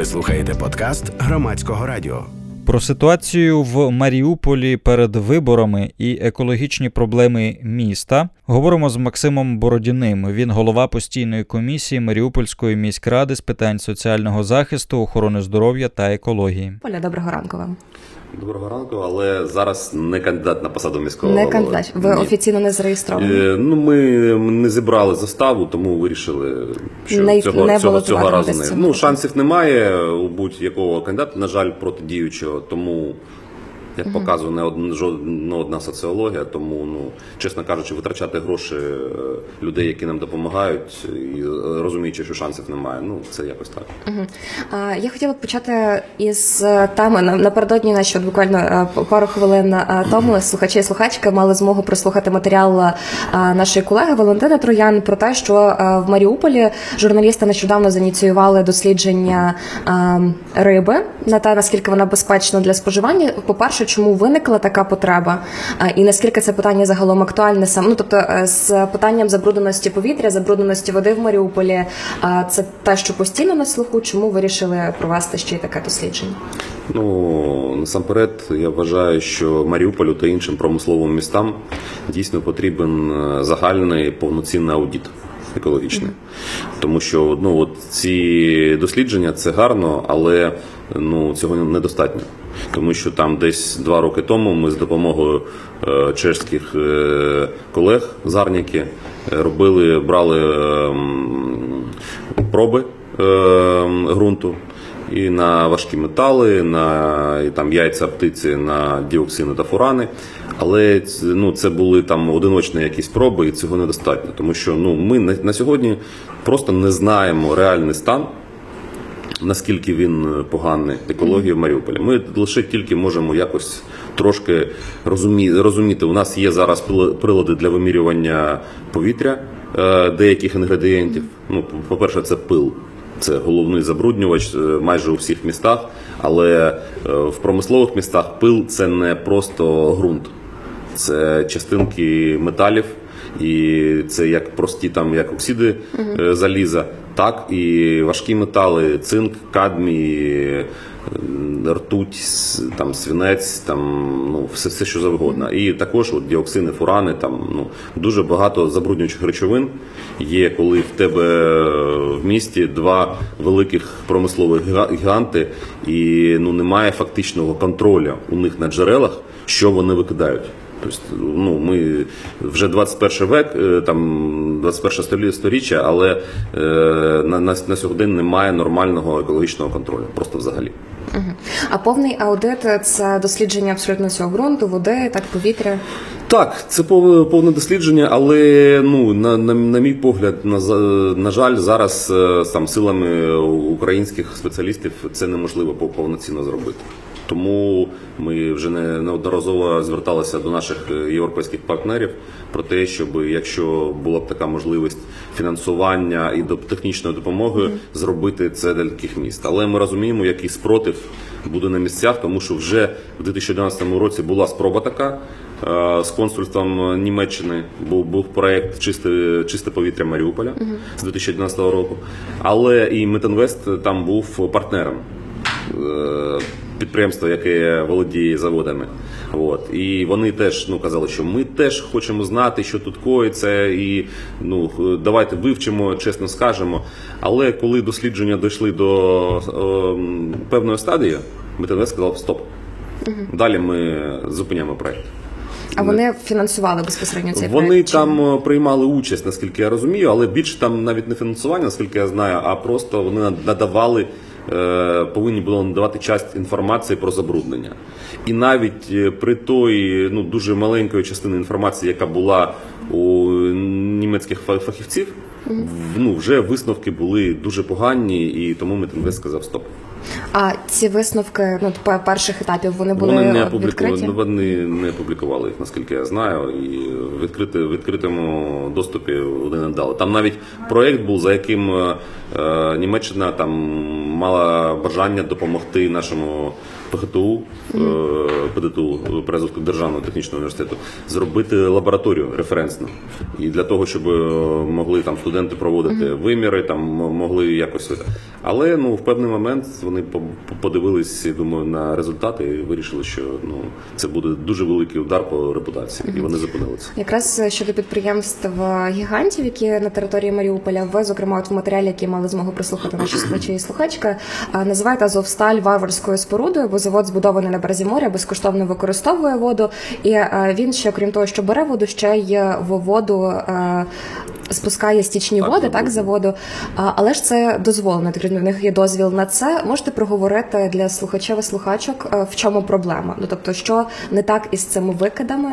Ви слухаєте подкаст Громадського радіо. Про ситуацію в Маріуполі перед виборами і екологічні проблеми міста говоримо з Максимом Бородіним. Він голова постійної комісії Маріупольської міськради з питань соціального захисту, охорони здоров'я та екології. Оля, доброго ранку вам. Доброго ранку, але зараз не кандидат на посаду міського голови. Не кандидат. Ви офіційно не зареєстровані? Ми не зібрали заставу, тому вирішили, що цього разу не. Шансів немає у будь-якого кандидата, на жаль, протидіючого, тому, як показує не одна соціологія, тому, чесно кажучи, витрачати гроші людей, які нам допомагають, і розуміючи, що шансів немає, це якось так. Я хотіла б почати із теми. Напередодні буквально пару хвилин тому слухачі і слухачки мали змогу прослухати матеріал нашої колеги Валентини Троян про те, що в Маріуполі журналісти нещодавно зініціювали дослідження риби на те, наскільки вона безпечна для споживання. По-перше, чому виникла така потреба, і наскільки це питання загалом актуальне саме, з питанням забрудненості повітря, забрудненості води в Маріуполі, це те, що постійно на слуху, чому вирішили провести ще й таке дослідження? Насамперед, я вважаю, що Маріуполю та іншим промисловим містам дійсно потрібен загальний повноцінний аудит екологічний. Тому що ці дослідження – це гарно, але цього недостатньо. Тому що там десь 2 роки тому ми з допомогою чеських колег, згарники, брали проби ґрунту і на важкі метали, на яйця птиці, на діоксини та фурани. Але це були одиночні якісь проби, і цього недостатньо. Тому що ми на сьогодні просто не знаємо реальний стан, наскільки він поганий екології в Маріуполі. Ми лише тільки можемо якось трошки розуміти. У нас є зараз прилади для вимірювання повітря деяких інгредієнтів. По-перше, це пил. Це головний забруднювач майже у всіх містах, але в промислових містах пил – це не просто ґрунт. Це частинки металів, і це як прості як оксиди заліза, так і важкі метали, цинк, кадмій, ртуть, свинець, все що завгодно. І також діоксини, фурани, дуже багато забруднюючих речовин є, коли в тебе в місті 2 великих промислових гіганти і немає фактичного контролю у них на джерелах, що вони викидають. Тобто, ми вже 21 век, 21 сторіччя, але на сьогодні немає нормального екологічного контролю, просто взагалі. А повний аудит – це дослідження абсолютно всього ґрунту, води, повітря? Так, це повне дослідження, але, на мій погляд, на жаль, зараз силами українських спеціалістів це неможливо повноцінно зробити. Тому ми вже неодноразово зверталися до наших європейських партнерів про те, щоб, якщо була б така можливість фінансування і технічної допомоги, зробити це для таких міст. Але ми розуміємо, який спротив буде на місцях, тому що вже в 2011 році була спроба така з консульством Німеччини, був проєкт «Чисте повітря Маріуполя» з 2011 року, але і Метинвест там був партнером. Підприємство, яке володіє заводами. І вони теж казали, що ми теж хочемо знати, що тут коїться, і давайте вивчимо, чесно скажемо. Але коли дослідження дійшли до певної стадії, Метинвест сказав стоп. Далі ми зупиняємо проєкт. А вони фінансували безпосередньо цей проєкт? Вони там приймали участь, наскільки я розумію, але більше там навіть не фінансування, наскільки я знаю, а просто вони повинні були надавати часть інформації про забруднення. І навіть при той дуже маленької частини інформації, яка була у німецьких фахівців, вже висновки були дуже погані, і тому Метинвест сказав стоп. А ці висновки перших етапів, вони були відкриті? Вони не публікували їх, наскільки я знаю, і в відкритому доступі вони не дали. Там навіть проєкт був, за яким Німеччина мала бажання допомогти нашому ПГТУ, ПДТУ, Приазовського державного технічного університету, зробити лабораторію референсну. І для того, щоб могли там студенти проводити виміри, там могли якось. Але в певний момент вони подивились, думаю, на результати і вирішили, що це буде дуже великий удар по репутації, і вони зупинилися. Якраз щодо підприємств гігантів, які на території Маріуполя, ви, зокрема, от в матеріалі, який мали змогу прослухати наші слухачі і слухачки, називаєте Азовсталь варварською спорудою, бо завод збудований на березі моря, безкоштовно використовує воду, і він ще, крім того, що бере воду, ще й в воду спускає стічні води, так, за воду. Але ж це дозволено, так, в них є дозвіл на це. Можете проговорити для слухачів і слухачок, в чому проблема? Тобто, що не так із цими викидами,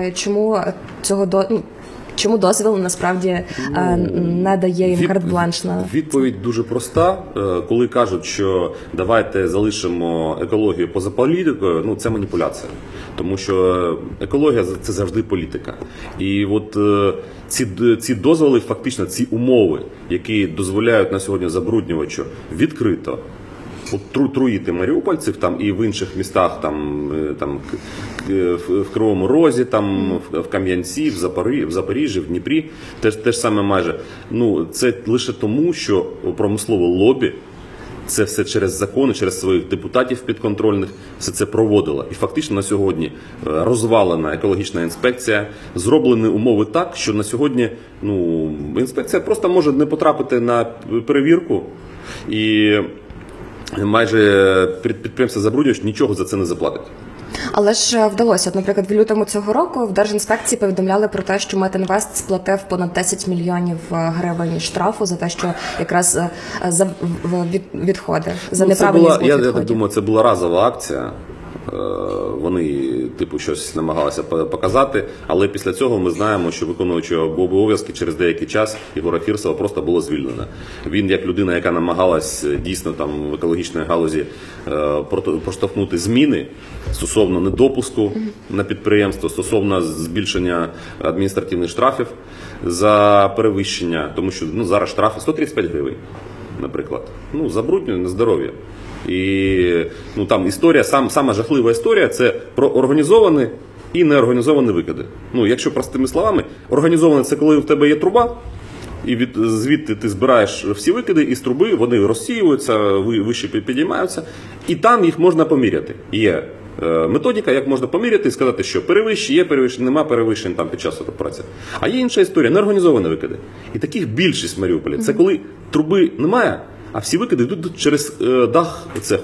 чому дозвіл насправді не дає їм карт-бланш на... Відповідь дуже проста. Коли кажуть, що давайте залишимо екологію поза політикою, це маніпуляція. Тому що екологія – це завжди політика. І от ці дозволи, фактично ці умови, які дозволяють на сьогодні забруднювачу відкрито труїти маріупольців там і в інших містах, там в Кривому Розі, там в Кам'янці, в Запоріжжі, в Дніпрі, теж саме майже. Це лише тому, що промислове лобі це все через закони, через своїх депутатів підконтрольних все це проводило. І фактично на сьогодні розвалена екологічна інспекція, зроблені умови так, що на сьогодні інспекція просто може не потрапити на перевірку, і майже підприємство забруднювач нічого за це не заплатить. Але ж вдалося. Наприклад, в лютому цього року в Держінспекції повідомляли про те, що Метінвест сплатив понад 10 мільйонів гривень штрафу за те, що якраз за відходи, за неправильні збут відходів. Я так думаю, це була разова акція. Вони, щось намагалися показати, але після цього ми знаємо, що виконуючого обов'язки через деякий час Єгора Фірсова просто було звільнено. Він, як людина, яка намагалась дійсно там в екологічній галузі проштовхнути зміни стосовно недопуску на підприємство, стосовно збільшення адміністративних штрафів за перевищення, тому що зараз штрафи 135 гривень, наприклад. Забруднює на здоров'я. І там історія, сама жахлива історія, це про організовані і неорганізовані викиди. Якщо простими словами, організоване – це коли в тебе є труба, і звідти ти збираєш всі викиди, і з труби вони розсіюються, вище підіймаються, і там їх можна поміряти. Є методика, як можна поміряти і сказати, що перевищення, є перевищення, нема перевищень там під час праці. А є інша історія – неорганізовані викиди. І таких більшість в Маріуполі. Це коли труби немає, а всі викиди йдуть через дах цеху.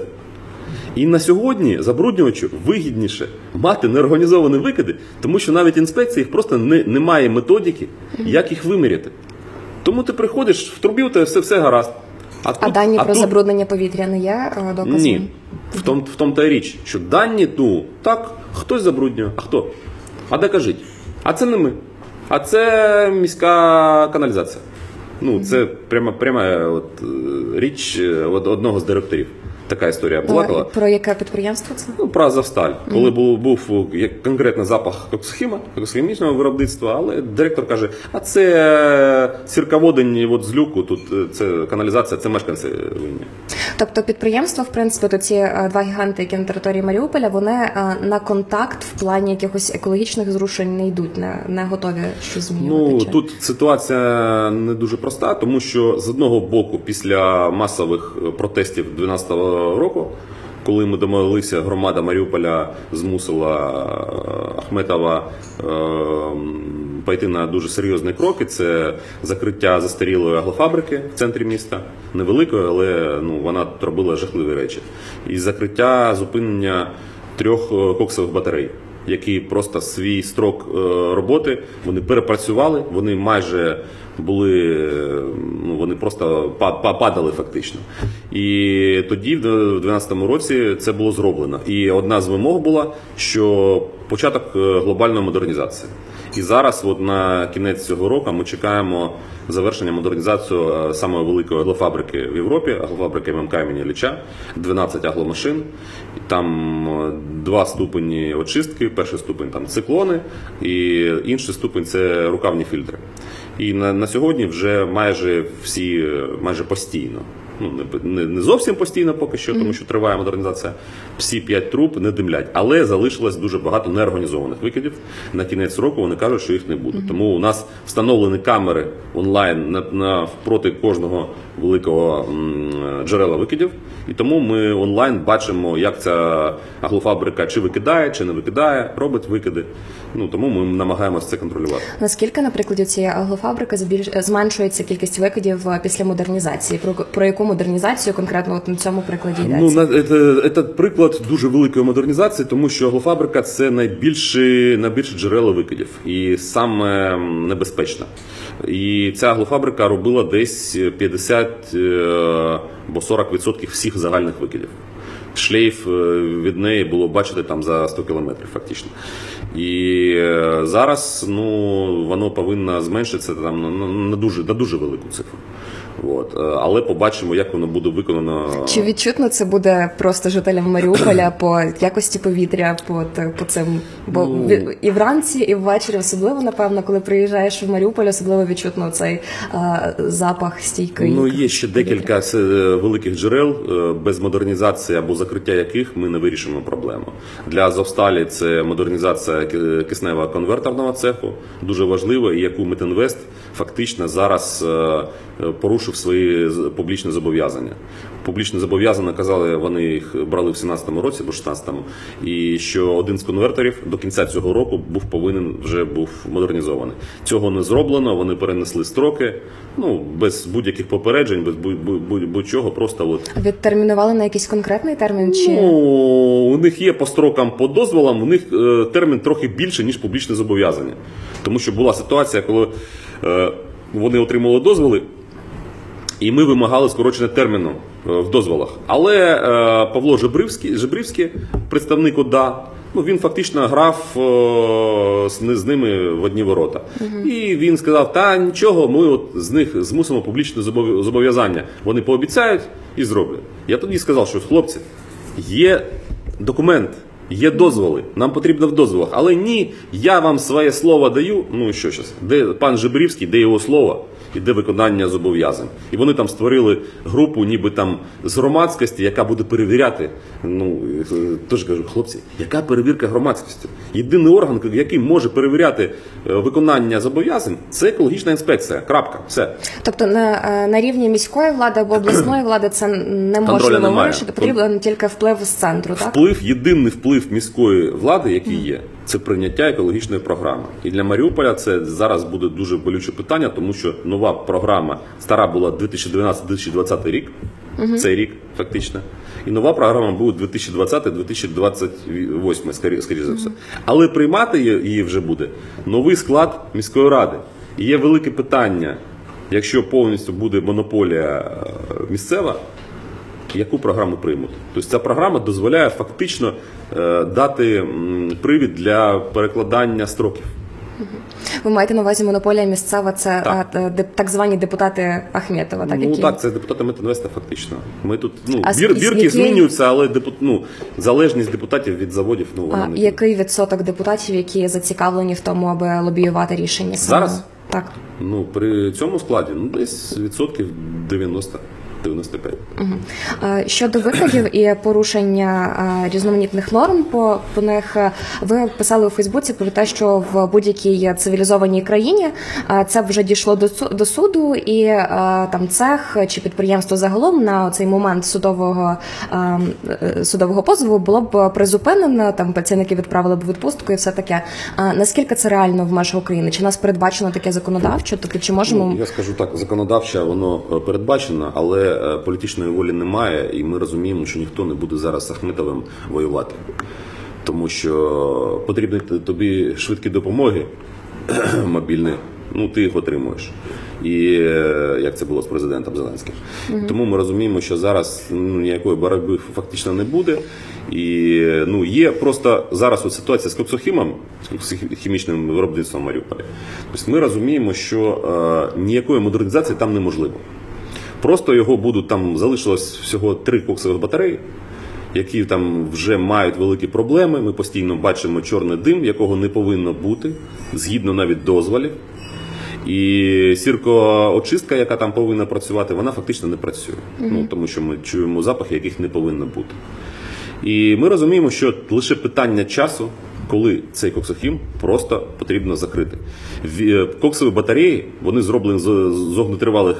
І на сьогодні забруднювачу вигідніше мати неорганізовані викиди, тому що навіть інспекція їх просто немає методики, як їх виміряти. Тому ти приходиш, в трубі у тебе все гаразд. А дані про забруднення повітря не є доказом? Ні. В тому та й річ, що дані, так, хтось забруднює, а хто? А докажіть. А це не ми. А це міська каналізація. Це пряма річ одного з директорів. Така історія була. Про яке підприємство це? Про Азовсталь. Коли був конкретний запах коксохімічного виробництва, але директор каже, а це сірководень з люку, тут це каналізація, це мешканці винні. Тобто підприємства, в принципі, то ці два гіганти, які на території Маріуполя, вони на контакт в плані якихось екологічних зрушень не йдуть, не готові щось змінювати? Тут ситуація не дуже проста, тому що з одного боку, після масових протестів 2012 року, коли ми домоглися, громада Маріуполя змусила Ахметова пойти на дуже серйозні кроки. Це закриття застарілої аглофабрики в центрі міста. Невеликої, але вона робила жахливі речі. І закриття, зупинення 3 коксових батарей, які просто свій строк роботи, вони перепрацювали, вони майже були, вони просто падали фактично. І тоді, в 2012 році, це було зроблено. І одна з вимог була, що початок глобальної модернізації. І зараз, на кінець цього року, ми чекаємо завершення модернізації самої великої аглофабрики в Європі, аглофабрики ММК імені Ілліча, 12 агломашин. Там 2 ступені очистки, перший ступень там циклони, і інший ступень це рукавні фільтри. І на сьогодні вже майже постійно не зовсім постійно поки що, тому що триває модернізація. Всі 5 труб не димлять, але залишилось дуже багато неорганізованих викидів. На кінець року вони кажуть, що їх не буде. Тому у нас встановлені камери онлайн проти кожного великого джерела викидів. І тому ми онлайн бачимо, як ця аглофабрика чи викидає, чи не викидає, робить викиди. Тому ми намагаємося це контролювати. Наскільки, наприклад, цієї аглофабрики зменшується кількість викидів після модернізації? Про яку модернізацію конкретно на цьому прикладі йдеться? Це приклад дуже великої модернізації, тому що аглофабрика – це найбільше джерело викидів і саме небезпечна. І ця аглофабрика робила десь 50 або 40% всіх загальних викидів. Шлейф від неї було бачити там за 100 кілометрів фактично. І зараз воно повинно зменшитися там, на дуже велику цифру. Але побачимо, як воно буде виконано. Чи відчутно це буде просто жителям Маріуполя по якості повітря, по цим? Бо і вранці, і ввечері, особливо, напевно, коли приїжджаєш в Маріуполь, особливо відчутно цей запах стійкий. Є ще декілька великих джерел, без модернізації або закриття яких ми не вирішимо проблему. Для Азовсталі це модернізація кисневого конверторного цеху, дуже важливо, і яку Метинвест фактично зараз порушив свої публічні зобов'язання. Публічні зобов'язання, казали, вони їх брали в 2017 році, або 2016, і що один з конверторів до кінця цього року вже був модернізований. Цього не зроблено, вони перенесли строки, без будь-яких попереджень, без будь-чого, просто Відтермінували на якийсь конкретний термін? Чи? У них є по строкам, по дозволам, у них термін трохи більше, ніж публічне зобов'язання. Тому що була ситуація, коли вони отримали дозволи, і ми вимагали скорочення терміну в дозволах. Але Павло Жебрівський, представник ОДА, він фактично грав з ними в одні ворота. І він сказав, нічого, ми з них змусимо публічне зобов'язання. Вони пообіцяють і зроблять. Я тоді сказав, що хлопці, є документ, є дозволи, нам потрібно в дозволах. Але ні, я вам своє слово даю, що зараз, де пан Жебрівський, де його слово? І де виконання зобов'язань. І вони там створили групу, ніби там з громадськості, яка буде перевіряти. Тож кажу, хлопці, яка перевірка громадськості? Єдиний орган, який може перевіряти виконання зобов'язань, це екологічна інспекція. Крапка. Все. Тобто на рівні міської влади або обласної влади це неможливо вирішити, потрібен тільки вплив з центру, так? Єдиний вплив міської влади, який є, це прийняття екологічної програми. І для Маріуполя це зараз буде дуже болюче питання, тому що нова програма, стара була 2012-2020 рік, цей рік фактично, і нова програма буде 2020-2028, скоріше за все. Але приймати її вже буде новий склад міської ради. І є велике питання, якщо повністю буде монополія місцева, яку програму приймуть. Тобто ця програма дозволяє фактично дати привід для перекладання строків. Ви маєте на увазі монополія місцева, це так звані депутати Ахметова, так? Так, це депутати Метинвеста фактично. Ми тут, бірки змінюються, але залежність депутатів від заводів, вона не. Який відсоток депутатів, які зацікавлені в тому, аби лобіювати рішення? Зараз? Так. При цьому складі, десь відсотків 90. 95. Щодо викидів і порушення різноманітних норм по них, ви писали у Фейсбуці про те, що в будь-якій цивілізованій країні це вже дійшло до суду, і там цех чи підприємство загалом на цей момент судового позову було б призупинено, там працівники відправили б у відпустку і все таке. Наскільки це реально в межах України? Чи нас передбачено таке законодавчо? Тобто, чи можемо... Я скажу так, законодавчо воно передбачено, але політичної волі немає, і ми розуміємо, що ніхто не буде зараз з Ахметовим воювати. Тому що потрібні тобі швидкі допомоги мобільні, ти їх отримуєш. І як це було з президентом Зеленським. Тому ми розуміємо, що зараз ніякої боротьби фактично не буде. І є просто зараз ситуація з коксохімом, з хімічним виробництвом в Маріуполі. Тобто ми розуміємо, що ніякої модернізації там неможливо. Просто його будуть, там залишилось всього 3 коксових батареї, які там вже мають великі проблеми. Ми постійно бачимо чорний дим, якого не повинно бути, згідно навіть дозволів. І сіркоочистка, яка там повинна працювати, вона фактично не працює. Тому що ми чуємо запахи, яких не повинно бути. І ми розуміємо, що лише питання часу, коли цей коксохім просто потрібно закрити. Коксові батареї, вони зроблені з огнетривалих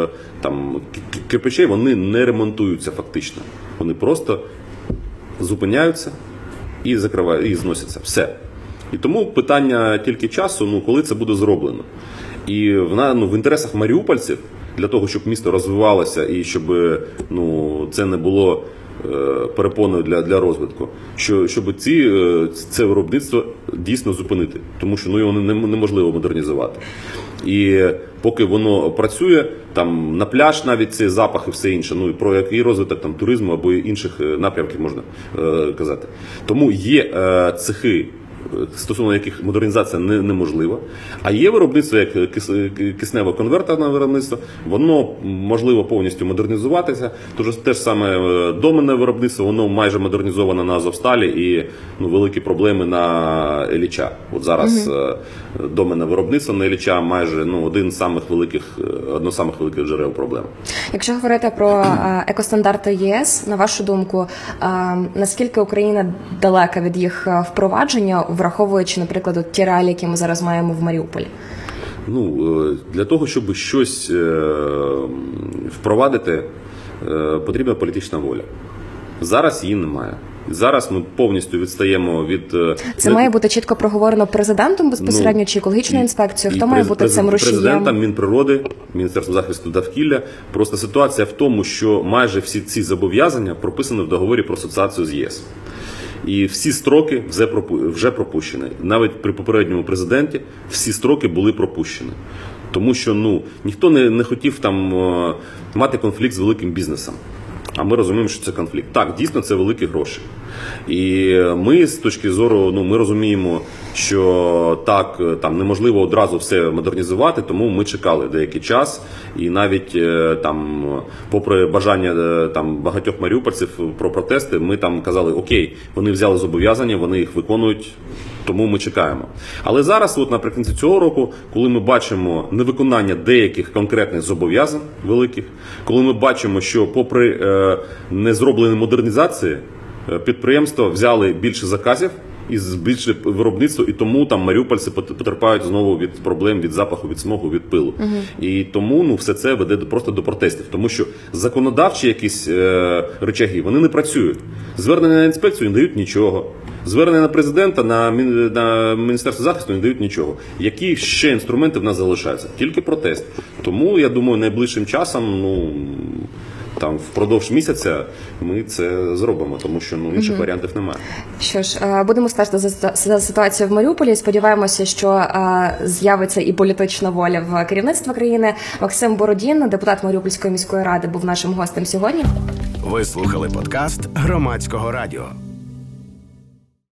кирпичей, вони не ремонтуються фактично. Вони просто зупиняються і закривають, і зносяться. Все. І тому питання тільки часу, коли це буде зроблено. І в інтересах маріупольців, для того, щоб місто розвивалося і щоб це не було перепоною для розвитку, щоб це виробництво дійсно зупинити, тому що його неможливо модернізувати. І поки воно працює, там на пляж навіть цей запах і все інше, і про який розвиток там туризму або інших напрямків можна казати. Тому є цехи, стосовно яких модернізація неможлива, а є виробництво, як киснево-конвертерне виробництво, воно можливо повністю модернізуватися. Те ж саме доменне виробництво, воно майже модернізовано на Азовсталі і великі проблеми на Ілліча. От зараз доменне виробництво на Ілліча майже одно з самих великих джерел проблем. Якщо говорити про екостандарти ЄС, на вашу думку, наскільки Україна далека від їх впровадження, враховуючи, наприклад, ті реалії, які ми зараз маємо в Маріуполі? Для того, щоб щось впровадити, потрібна політична воля. Зараз її немає. Зараз ми повністю відстаємо від... Це має бути чітко проговорено президентом безпосередньо чи екологічною інспекцією? Хто має бути цим рушієм? Президентом, Мінприроди, Міністерством захисту довкілля. Просто ситуація в тому, що майже всі ці зобов'язання прописані в договорі про асоціацію з ЄС. І всі строки вже пропущені. Навіть при попередньому президенті всі строки були пропущені. Тому що ніхто не хотів там мати конфлікт з великим бізнесом. А ми розуміємо, що це конфлікт. Так, дійсно, це великі гроші. І ми з точки зору, ми розуміємо, що так, там неможливо одразу все модернізувати, тому ми чекали деякий час. І навіть там, попри бажання там багатьох маріупольців про протести, ми там казали, окей, вони взяли зобов'язання, вони їх виконують, тому ми чекаємо. Але зараз, наприкінці цього року, коли ми бачимо невиконання деяких конкретних зобов'язань великих, коли ми бачимо, що попри незроблені модернізації, підприємства взяли більше заказів і збільшили виробництво, і тому там маріупольці потерпають знову від проблем, від запаху, від смогу, від пилу. І тому все це веде просто до протестів, тому що законодавчі якісь рычаги, вони не працюють. Звернення на інспекцію не дають нічого. Звернення на президента, на Міністерство захисту не дають нічого. Які ще інструменти в нас залишаються? Тільки протест. Тому, я думаю, найближчим часом, там впродовж місяця ми це зробимо, тому що інших варіантів немає. Що ж, будемо стежити за ситуацією в Маріуполі. Сподіваємося, що з'явиться і політична воля в керівництва країни. Максим Бородін, депутат Маріупольської міської ради, був нашим гостем сьогодні. Ви слухали подкаст Громадського радіо.